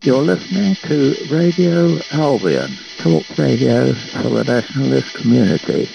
You're listening to Radio Albion, talk radio for the nationalist community.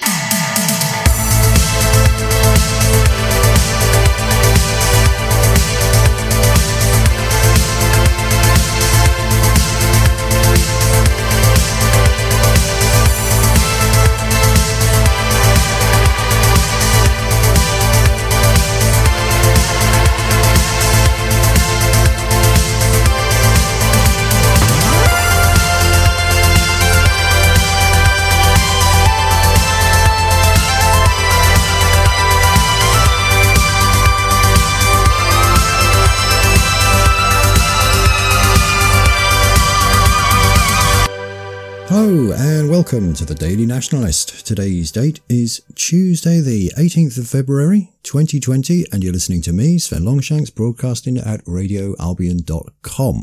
Hello and welcome to the Daily Nationalist. Today's date is Tuesday the 18th of February 2020 and you're listening to me, Sven Longshanks, broadcasting at radioalbion.com.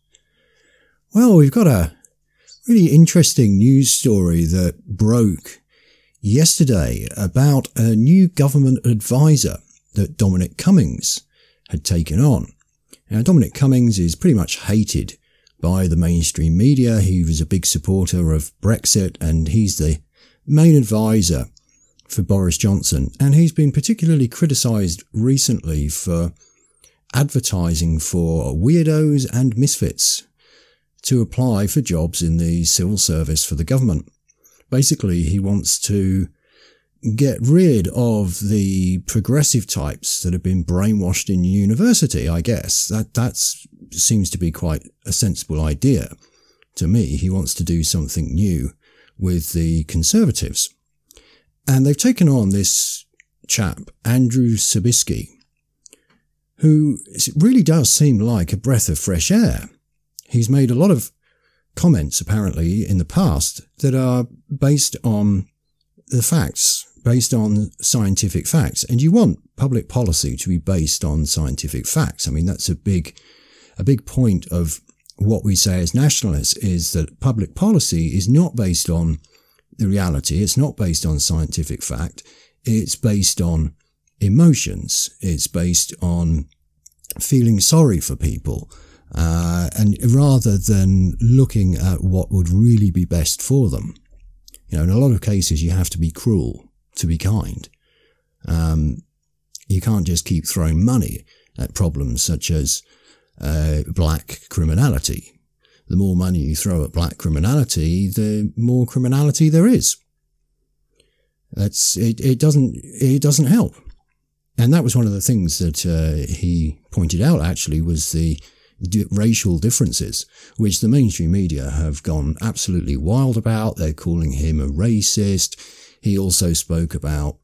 Well, we've got a really interesting news story that broke yesterday about a new government advisor that Dominic Cummings had taken on. Now, Dominic Cummings is pretty much hated by the mainstream media. He was a big supporter of Brexit and he's the main advisor for Boris Johnson. And he's been particularly criticised recently for advertising for weirdos and misfits to apply for jobs in the civil service for the government. Basically, he wants to get rid of the progressive types that have been brainwashed in university, I guess. That seems to be quite a sensible idea to me. He wants to do something new with the Conservatives. And they've taken on this chap, Andrew Sabisky, who really does seem like a breath of fresh air. He's made a lot of comments, apparently, in the past that are based on the facts, based on scientific facts. And you want public policy to be based on scientific facts. I mean, that's a big point of what we say as nationalists, is that public policy is not based on the reality. It's not based on scientific fact. It's based on emotions. It's based on feeling sorry for people. And rather than looking at what would really be best for them. You know, in a lot of cases, you have to be cruel to be kind. You can't just keep throwing money at problems such as black criminality. The more money you throw at black criminality, the more criminality there is. It doesn't help. And that was one of the things that he pointed out, actually, was the racial differences, which the mainstream media have gone absolutely wild about. They're calling him a racist. He also spoke about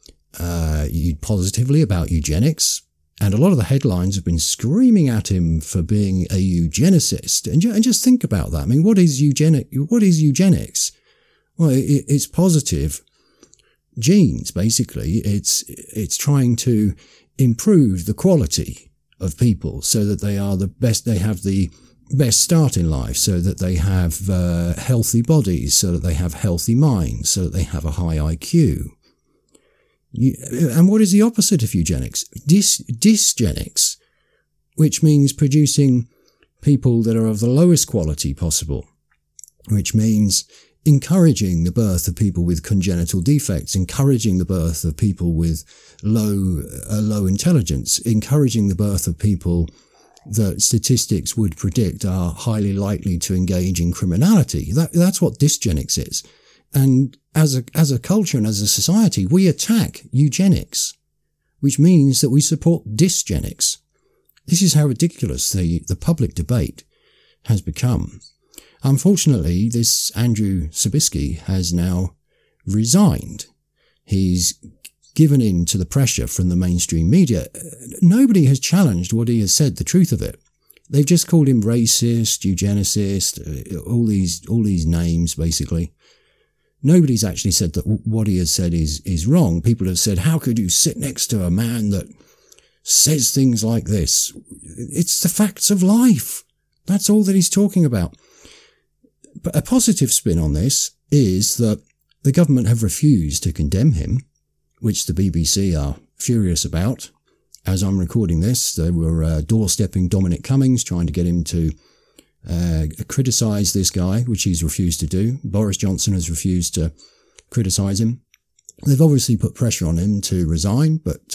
positively about eugenics. And a lot of the headlines have been screaming at him for being a eugenicist. And just think about that. I mean, what is eugenics? Well, it's positive genes, basically. It's trying to improve the quality of people so that they are the best, they have the best start in life, so that they have healthy bodies, so that they have healthy minds, so that they have a high IQ. And what is the opposite of eugenics? Dysgenics, which means producing people that are of the lowest quality possible, which means encouraging the birth of people with congenital defects, encouraging the birth of people with low intelligence, encouraging the birth of people that statistics would predict are highly likely to engage in criminality. That's what dysgenics is. And as a culture and as a society, we attack eugenics, which means that we support dysgenics. This is how ridiculous the public debate has become. Unfortunately, this Andrew Sabisky has now resigned. He's given in to the pressure from the mainstream media. Nobody has challenged what he has said, the truth of it. They've just called him racist, eugenicist, all these names, basically. Nobody's actually said that what he has said is wrong. People have said, how could you sit next to a man that says things like this? It's the facts of life. That's all that he's talking about. But a positive spin on this is that the government have refused to condemn him, which the BBC are furious about. As I'm recording this, they were doorstepping Dominic Cummings, trying to get him to criticise this guy, which he's refused to do. Boris Johnson has refused to criticise him. They've obviously put pressure on him to resign, but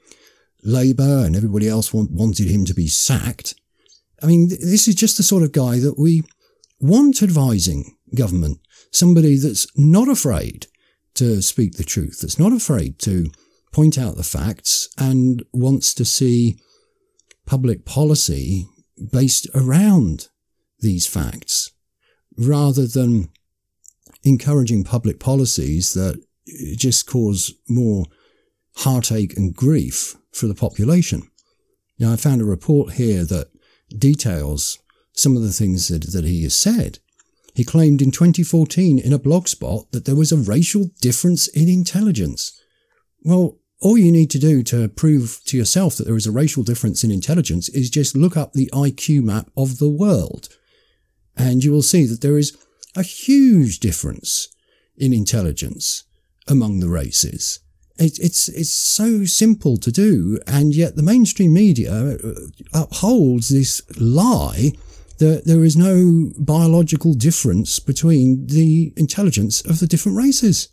Labour and everybody else wanted him to be sacked. I mean, this is just the sort of guy that we want advising government, somebody that's not afraid to speak the truth, that's not afraid to point out the facts and wants to see public policy based around these facts, rather than encouraging public policies that just cause more heartache and grief for the population. Now, I found a report here that details some of the things that he has said. He claimed in 2014 in a blog spot that there was a racial difference in intelligence. Well, all you need to do to prove to yourself that there is a racial difference in intelligence is just look up the IQ map of the world, and you will see that there is a huge difference in intelligence among the races. It's so simple to do, and yet the mainstream media upholds this lie that there is no biological difference between the intelligence of the different races.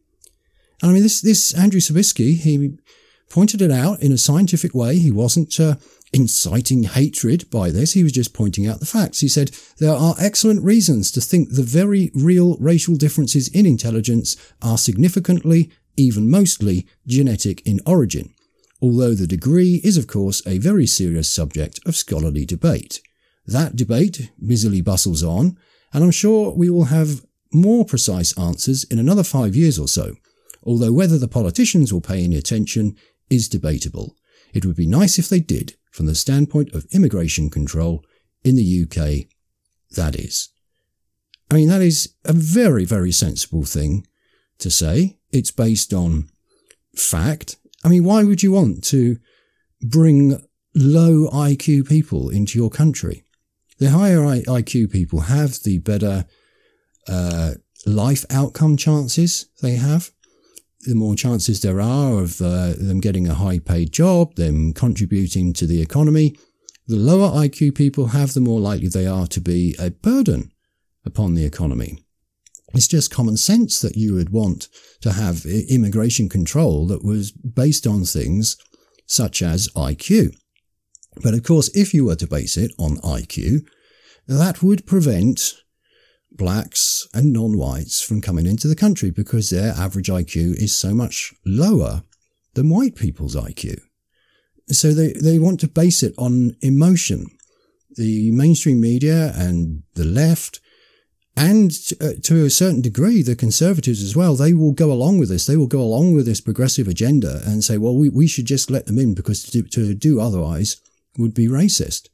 And I mean, this Andrew Sabisky, he pointed it out in a scientific way. He wasn't inciting hatred by this. He was just pointing out the facts. He said, there are excellent reasons to think the very real racial differences in intelligence are significantly, even mostly, genetic in origin, although the degree is, of course, a very serious subject of scholarly debate. That debate busily bustles on, and I'm sure we will have more precise answers in another 5 years or so, although whether the politicians will pay any attention is debatable. It would be nice if they did, from the standpoint of immigration control in the UK, that is. I mean, that is a very, very sensible thing to say. It's based on fact. I mean, why would you want to bring low IQ people into your country? The higher IQ people have, the better life outcome chances they have. The more chances there are of them getting a high-paid job, them contributing to the economy. The lower IQ people have, the more likely they are to be a burden upon the economy. It's just common sense that you would want to have immigration control that was based on things such as IQ. But of course, if you were to base it on IQ, that would prevent blacks and non-whites from coming into the country because their average IQ is so much lower than white people's IQ. So they want to base it on emotion. The mainstream media and the left, and to a certain degree the conservatives as well, they will go along with this. They will go along with this progressive agenda and say, well, we should just let them in because to do otherwise would be racist.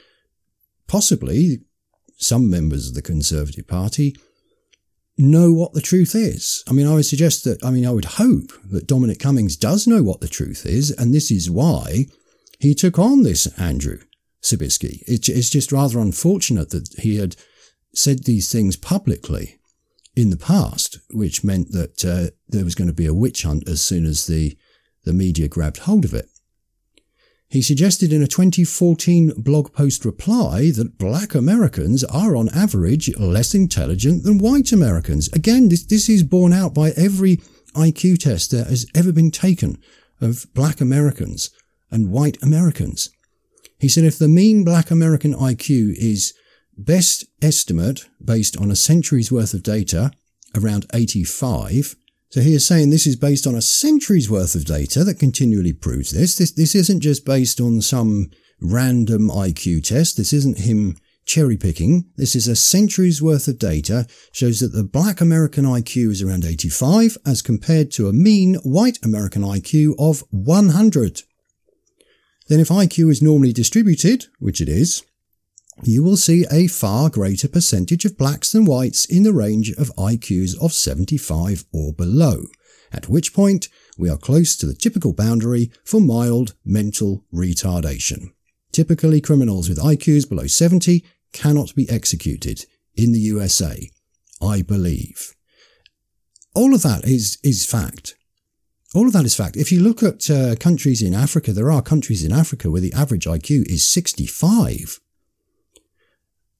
Possibly some members of the Conservative Party know what the truth is. I mean, I would hope that Dominic Cummings does know what the truth is, and this is why he took on this Andrew Sabisky. It's just rather unfortunate that he had said these things publicly in the past, which meant that there was going to be a witch hunt as soon as the media grabbed hold of it. He suggested in a 2014 blog post reply that black Americans are on average less intelligent than white Americans. Again, this is borne out by every IQ test that has ever been taken of black Americans and white Americans. He said if the mean black American IQ is best estimate based on a century's worth of data, around 85, so he is saying this is based on a century's worth of data that continually proves this. This isn't just based on some random IQ test. This isn't him cherry picking. This is a century's worth of data, shows that the black American IQ is around 85 as compared to a mean white American IQ of 100. Then if IQ is normally distributed, which it is, you will see a far greater percentage of blacks than whites in the range of IQs of 75 or below, at which point we are close to the typical boundary for mild mental retardation. Typically, criminals with IQs below 70 cannot be executed in the USA, I believe. All of that is fact. All of that is fact. If you look at countries in Africa, there are countries in Africa where the average IQ is 65.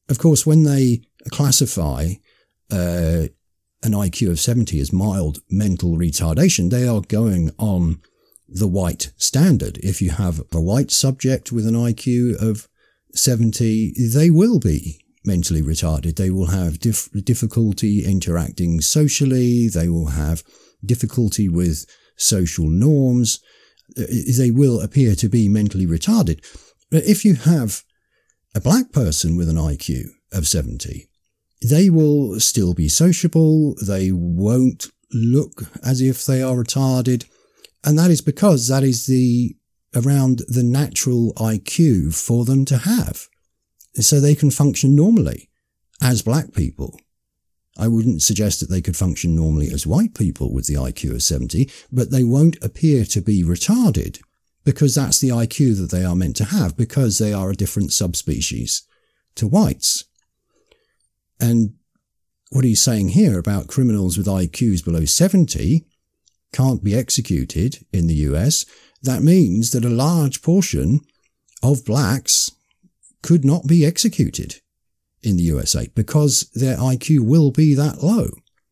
Of course, when they classify an IQ of 70 as mild mental retardation, they are going on the white standard. If you have a white subject with an IQ of 70, they will be mentally retarded. They will have difficulty interacting socially. They will have difficulty with social norms. They will appear to be mentally retarded. But if you have a black person with an IQ of 70, they will still be sociable. They won't look as if they are retarded. And that is because that is around the natural IQ for them to have. So they can function normally as black people. I wouldn't suggest that they could function normally as white people with the IQ of 70, but they won't appear to be retarded because that's the IQ that they are meant to have, because they are a different subspecies to whites. And what he's saying here about criminals with IQs below 70 can't be executed in the US, that means that a large portion of blacks could not be executed in the USA because their IQ will be that low.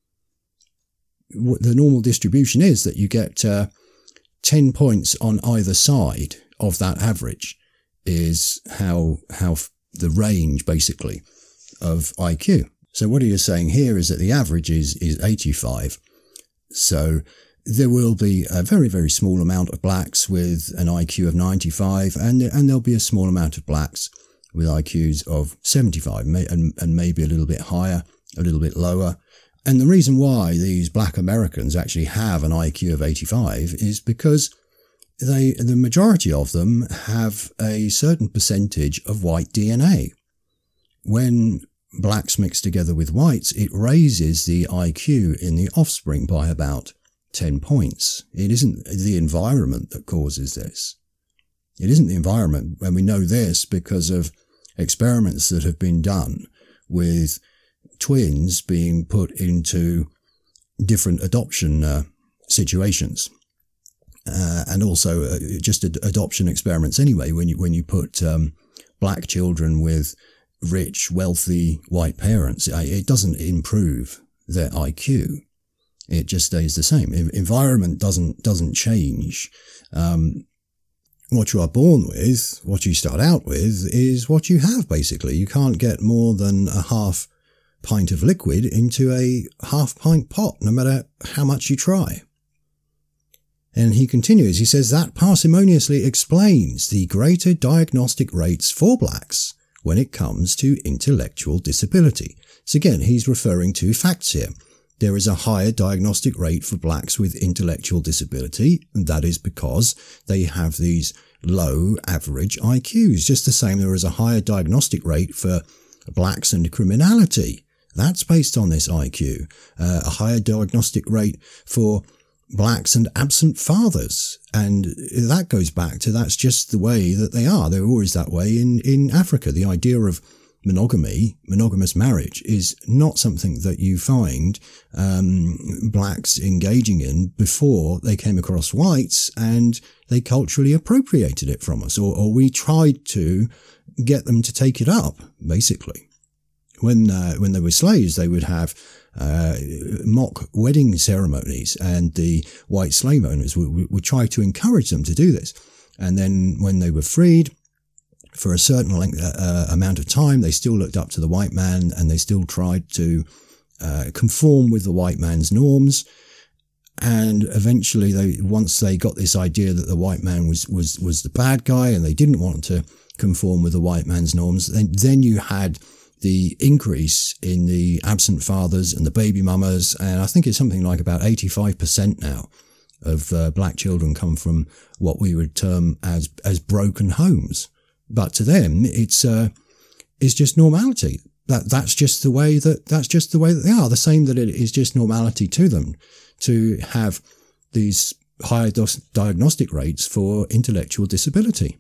The normal distribution is that you get 10 points on either side of that average is how the range basically of IQ. So what he is saying here is that the average is 85. So there will be a very, very small amount of blacks with an IQ of 95, and there'll be a small amount of blacks with IQs of 75, and maybe a little bit higher, a little bit lower. And the reason why these black Americans actually have an IQ of 85 is because the majority of them have a certain percentage of white DNA. When blacks mix together with whites, it raises the IQ in the offspring by about 10 points. It isn't the environment that causes this. It isn't the environment, and we know this because of experiments that have been done with twins being put into different adoption situations, and also just adoption experiments anyway. When you put black children with rich, wealthy white parents, it doesn't improve their IQ. It just stays the same. Environment doesn't change. What you are born with, what you start out with, is what you have, basically. You can't get more than a half pint of liquid into a half pint pot, no matter how much you try. And he continues, he says, that parsimoniously explains the greater diagnostic rates for blacks when it comes to intellectual disability. So again, he's referring to facts here. There is a higher diagnostic rate for blacks with intellectual disability, and that is because they have these low average IQs. Just the same, there is a higher diagnostic rate for blacks and criminality. That's based on this IQ. A higher diagnostic rate for blacks and absent fathers. And that goes back to that's just the way that they are. They're always that way in Africa. The idea of monogamous marriage, is not something that you find blacks engaging in before they came across whites and they culturally appropriated it from us, or we tried to get them to take it up, basically. When they were slaves, they would have mock wedding ceremonies, and the white slave owners would try to encourage them to do this. And then when they were freed, for a certain amount of time, they still looked up to the white man, and they still tried to conform with the white man's norms. And eventually, once they got this idea that the white man was the bad guy, and they didn't want to conform with the white man's norms, then you had the increase in the absent fathers and the baby mamas, and I think it's something like about 85% now of black children come from what we would term as broken homes. But to them, it's just normality. That's just the way that they are. The same that it is just normality to them to have these higher diagnostic rates for intellectual disability.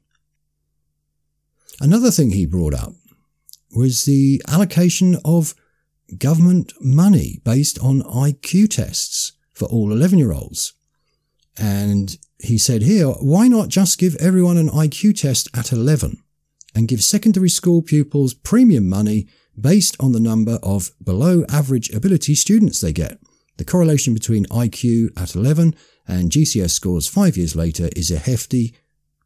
Another thing he brought up was the allocation of government money based on IQ tests for all 11-year-olds. And he said here, why not just give everyone an IQ test at 11 and give secondary school pupils premium money based on the number of below average ability students they get. The correlation between IQ at 11 and GCS scores 5 years later is a hefty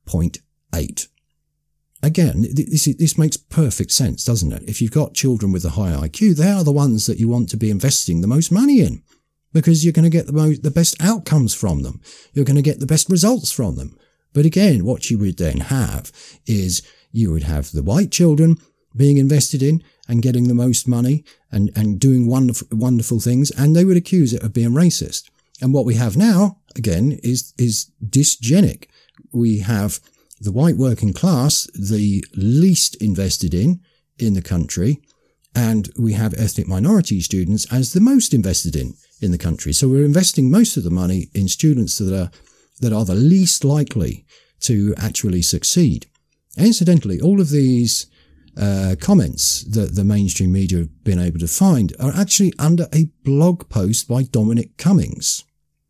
0.8. Again, this makes perfect sense, doesn't it? If you've got children with a high IQ, they are the ones that you want to be investing the most money in, because you're going to get the best outcomes from them. You're going to get the best results from them. But again, what you would then have is you would have the white children being invested in and getting the most money and doing wonderful things, and they would accuse it of being racist. And what we have now, again, is dysgenic. We have the white working class, the least invested in the country, and we have ethnic minority students as the most invested in the country. So we're investing most of the money in students that are the least likely to actually succeed. And incidentally, all of these comments that the mainstream media have been able to find are actually under a blog post by Dominic Cummings.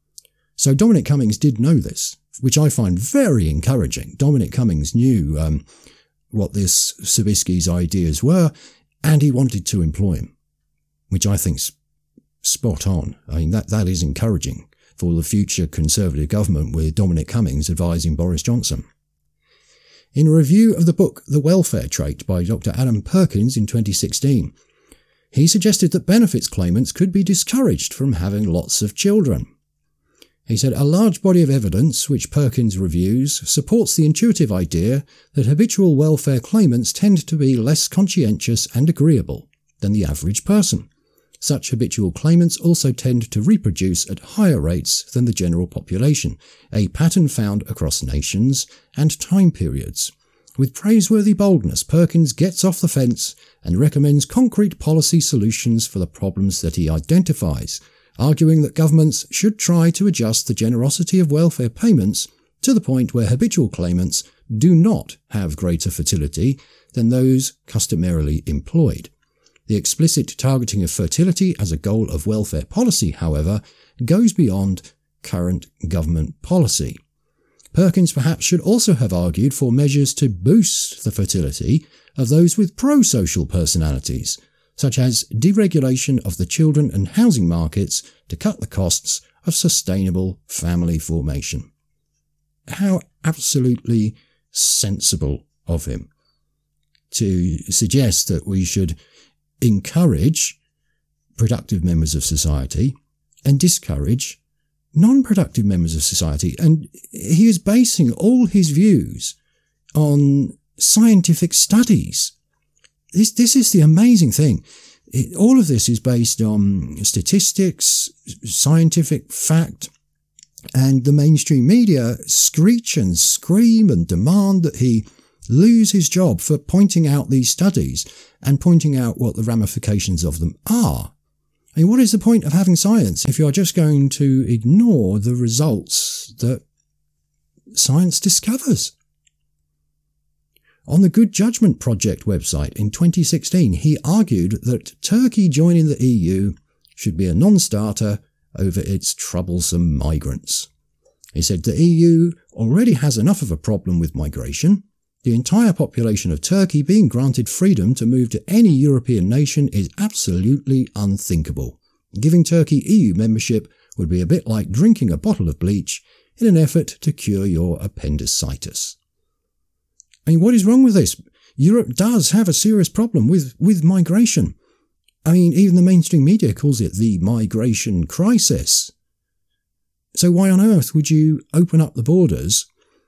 So Dominic Cummings did know this, which I find very encouraging. Dominic Cummings knew what this Savitsky's ideas were, and he wanted to employ him, which I think's spot on. I mean, that is encouraging for the future Conservative government with Dominic Cummings advising Boris Johnson. In a review of the book The Welfare Trait by Dr. Adam Perkins in 2016, he suggested that benefits claimants could be discouraged from having lots of children. He said, a large body of evidence, which Perkins reviews, supports the intuitive idea that habitual welfare claimants tend to be less conscientious and agreeable than the average person. Such habitual claimants also tend to reproduce at higher rates than the general population, a pattern found across nations and time periods. With praiseworthy boldness, Perkins gets off the fence and recommends concrete policy solutions for the problems that he identifies, arguing that governments should try to adjust the generosity of welfare payments to the point where habitual claimants do not have greater fertility than those customarily employed. The explicit targeting of fertility as a goal of welfare policy, however, goes beyond current government policy. Perkins perhaps should also have argued for measures to boost the fertility of those with pro-social personalities, such as deregulation of the children and housing markets to cut the costs of sustainable family formation. How absolutely sensible of him to suggest that we should encourage productive members of society and discourage non-productive members of society. And he is basing all his views on scientific studies. This is the amazing thing. All of this is based on statistics, scientific fact, and the mainstream media screech and scream and demand that he lose his job for pointing out these studies and pointing out what the ramifications of them are. I mean, what is the point of having science if you are just going to ignore the results that science discovers? On the Good Judgment Project website in 2016, he argued that Turkey joining the EU should be a non-starter over its troublesome migrants. He said the EU already has enough of a problem with migration. The entire population of Turkey being granted freedom to move to any European nation is absolutely unthinkable. Giving Turkey EU membership would be a bit like drinking a bottle of bleach in an effort to cure your appendicitis. I mean, what is wrong with this? Europe does have a serious problem with migration. I mean, even the mainstream media calls it the migration crisis. So why on earth would you open up the borders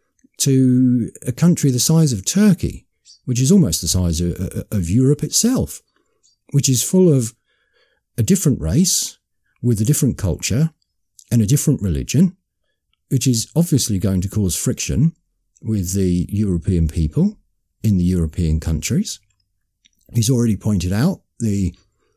to a country the size of Turkey, which is almost the size of Europe itself, which is full of a different race with a different culture and a different religion, which is obviously going to cause friction with the European people in the European countries. He's already pointed out the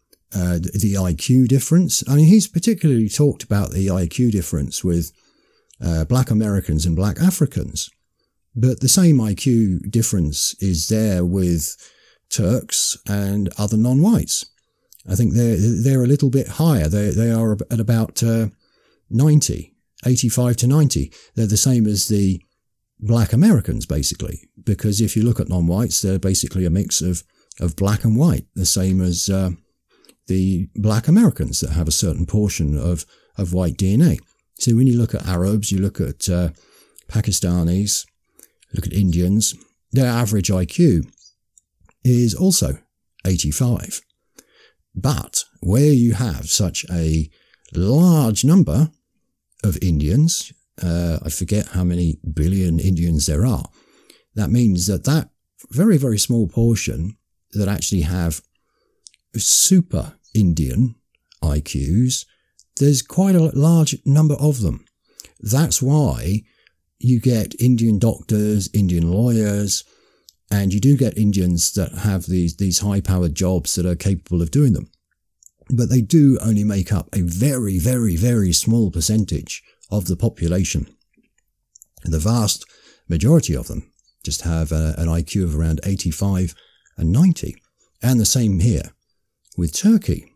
IQ difference. I mean, he's particularly talked about the IQ difference with black Americans and black Africans. But the same IQ difference is there with Turks and other non-whites. I think they're a little bit higher. They are at about 90, 85 to 90. They're the same as the black Americans, basically, because if you look at non-whites, they're basically a mix of of black and white, the same as the black Americans that have a certain portion of white DNA. So when you look at Arabs, you look at Pakistanis, look at Indians, their average IQ is also 85. But where you have such a large number of Indians, I forget how many billion Indians there are, that means that very, very small portion that actually have super Indian IQs, there's quite a large number of them. That's why you get Indian doctors, Indian lawyers, and you do get Indians that have these high-powered jobs that are capable of doing them. But they do only make up a very, very, very small percentage of the population. The vast majority of them just have an IQ of around 85 and 90. And the same here with Turkey.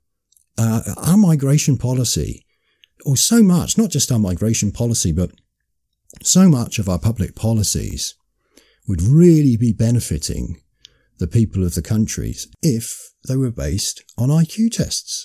Our migration policy, or so much, not just our migration policy, but so much of our public policies would really be benefiting the people of the countries if they were based on IQ tests.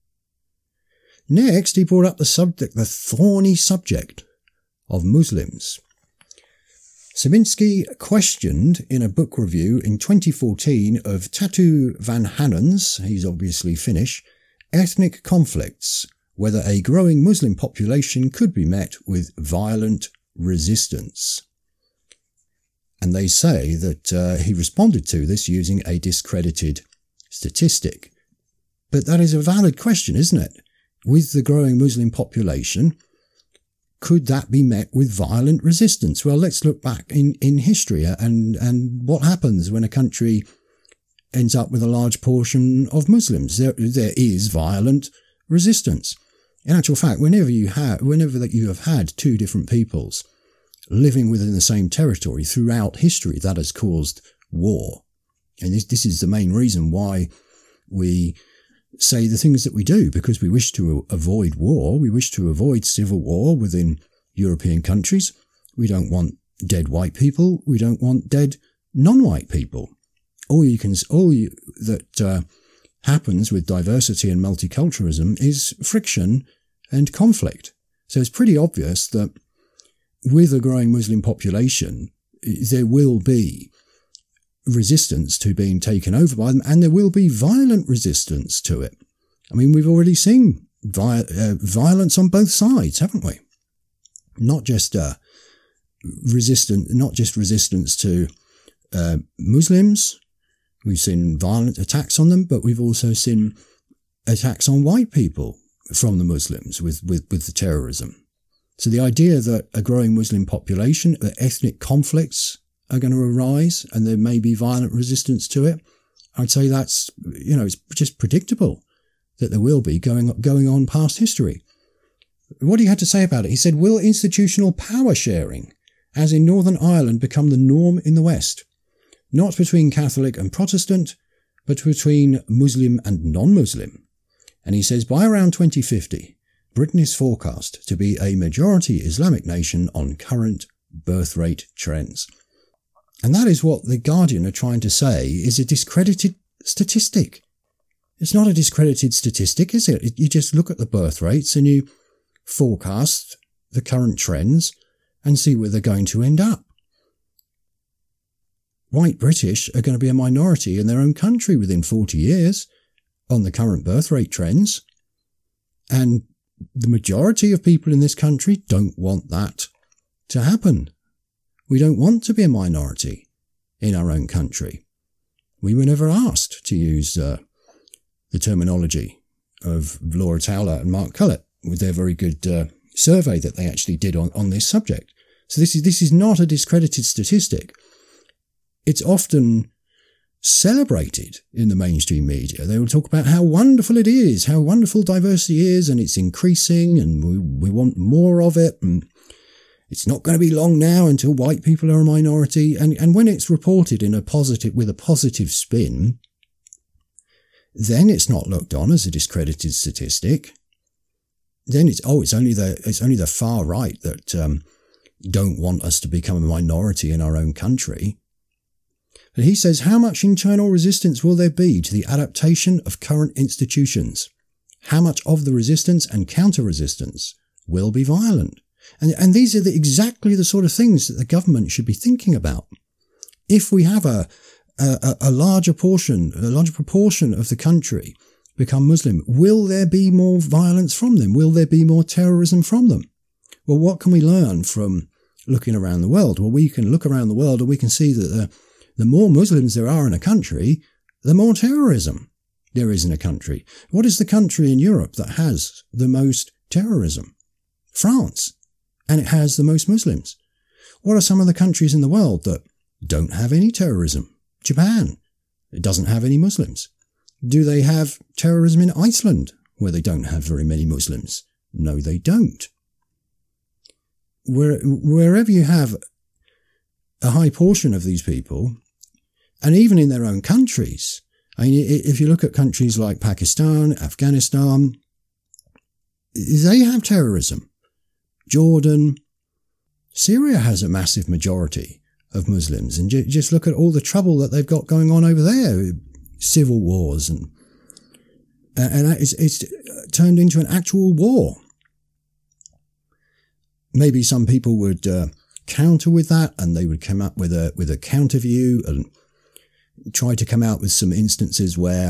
Next, he brought up the thorny subject of Muslims. Szymanski questioned in a book review in 2014 of Tatu van Hanen's, he's obviously Finnish, ethnic conflicts, whether a growing Muslim population could be met with violent resistance. And they say that he responded to this using a discredited statistic. But that is a valid question, isn't it? With the growing Muslim population, could that be met with violent resistance? Well, let's look back in history and what happens when a country ends up with a large portion of Muslims. There is violent resistance. In actual fact, whenever you have had two different peoples living within the same territory throughout history, that has caused war. And this is the main reason why we say the things that we do, because we wish to avoid war. We wish to avoid civil war within European countries. We don't want dead white people. We don't want dead non-white people. All that happens with diversity and multiculturalism is friction and conflict. So it's pretty obvious that with a growing Muslim population, there will be resistance to being taken over by them, and there will be violent resistance to it. I mean, we've already seen violence on both sides, haven't we? Not just resistance to Muslims. We've seen violent attacks on them, but we've also seen attacks on white people from the Muslims with the terrorism. So the idea that a growing Muslim population, that ethnic conflicts are going to arise and there may be violent resistance to it, I'd say that's, it's just predictable that there will be going on past history. What he had to say about it, he said, will institutional power sharing, as in Northern Ireland, become the norm in the West? Not between Catholic and Protestant, but between Muslim and non-Muslim. And he says by around 2050, Britain is forecast to be a majority Islamic nation on current birth rate trends. And that is what The Guardian are trying to say is a discredited statistic. It's not a discredited statistic, is it? You just look at the birth rates and you forecast the current trends and see where they're going to end up. White British are going to be a minority in their own country within 40 years on the current birth rate trends. And the majority of people in this country don't want that to happen. We don't want to be a minority in our own country. We were never asked to use the terminology of Laura Towler and Mark Cullett with their very good survey that they actually did on this subject. So this is not a discredited statistic. It's often celebrated in the mainstream media. They will talk about how wonderful it is, how wonderful diversity is, and it's increasing, and we want more of it, and it's not going to be long now until white people are a minority. And when it's reported with a positive spin, then it's not looked on as a discredited statistic. Then it's only the far right that don't want us to become a minority in our own country. But he says, how much internal resistance will there be to the adaptation of current institutions? How much of the resistance and counter-resistance will be violent? And these are exactly the sort of things that the government should be thinking about. If we have a larger proportion of the country become Muslim, will there be more violence from them? Will there be more terrorism from them? Well, what can we learn from looking around the world? Well, we can look around the world and we can see that the more Muslims there are in a country, the more terrorism there is in a country. What is the country in Europe that has the most terrorism? France. And it has the most Muslims. What are some of the countries in the world that don't have any terrorism? Japan. It doesn't have any Muslims. Do they have terrorism in Iceland, where they don't have very many Muslims? No, they don't. Wherever you have a high portion of these people, and even in their own countries, I mean, if you look at countries like Pakistan, Afghanistan, they have terrorism. Jordan, Syria has a massive majority of Muslims, and just look at all the trouble that they've got going on over there, civil wars, and it's turned into an actual war. Maybe some people would counter with that, and they would come up with a counter view and try to come out with some instances where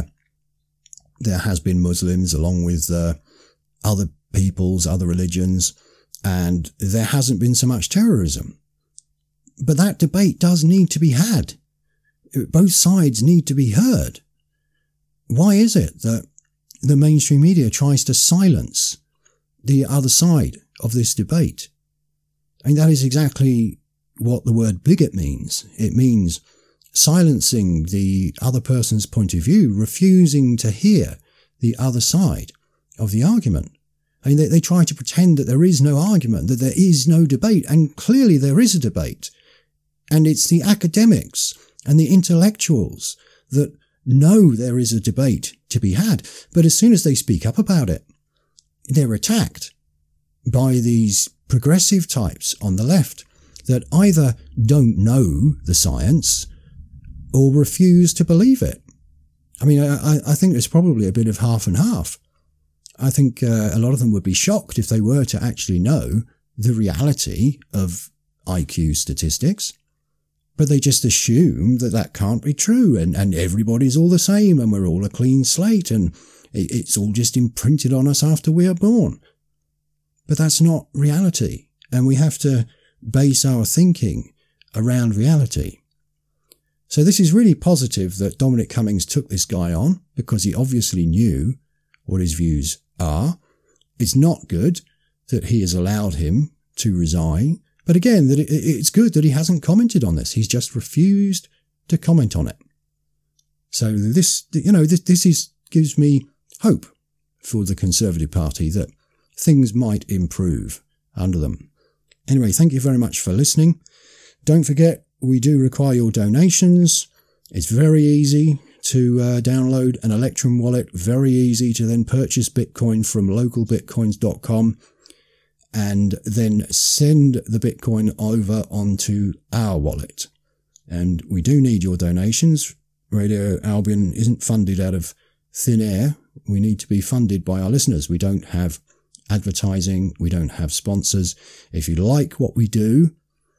there has been Muslims along with other peoples, other religions, and there hasn't been so much terrorism. But that debate does need to be had. Both sides need to be heard. Why is it that the mainstream media tries to silence the other side of this debate? I mean, that is exactly what the word bigot means. It means silencing the other person's point of view, refusing to hear the other side of the argument. I mean, they try to pretend that there is no argument, that there is no debate, and clearly there is a debate. And it's the academics and the intellectuals that know there is a debate to be had. But as soon as they speak up about it, they're attacked by these progressive types on the left that either don't know the science or refuse to believe it. I mean, I think there's probably a bit of half and half. I think a lot of them would be shocked if they were to actually know the reality of IQ statistics, but they just assume that that can't be true, and everybody's all the same, and we're all a clean slate, and it's all just imprinted on us after we are born. But that's not reality, and we have to base our thinking around reality. So this is really positive that Dominic Cummings took this guy on, because he obviously knew what his views are. It's not good that he has allowed him to resign, but again, that it's good that he hasn't commented on this. He's just refused to comment on it. So this gives me hope for the Conservative Party that things might improve under them. Anyway, thank you very much for listening. Don't forget, we do require your donations. It's very easy to download an Electrum wallet, very easy to then purchase Bitcoin from localbitcoins.com and then send the Bitcoin over onto our wallet. And we do need your donations. Radio Albion isn't funded out of thin air. We need to be funded by our listeners. We don't have advertising. We don't have sponsors. If you like what we do,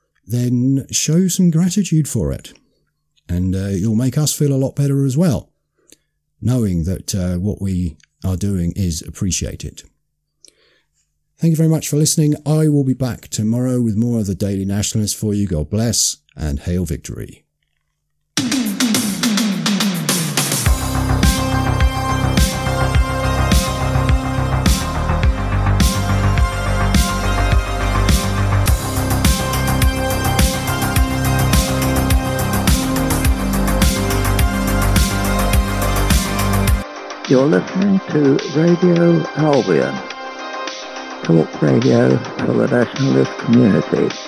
then show some gratitude for it. And you'll make us feel a lot better as well, knowing that what we are doing is appreciated. Thank you very much for listening. I will be back tomorrow with more of the Daily Nationalist for you. God bless and hail victory. You're listening to Radio Albion, talk radio for the nationalist community.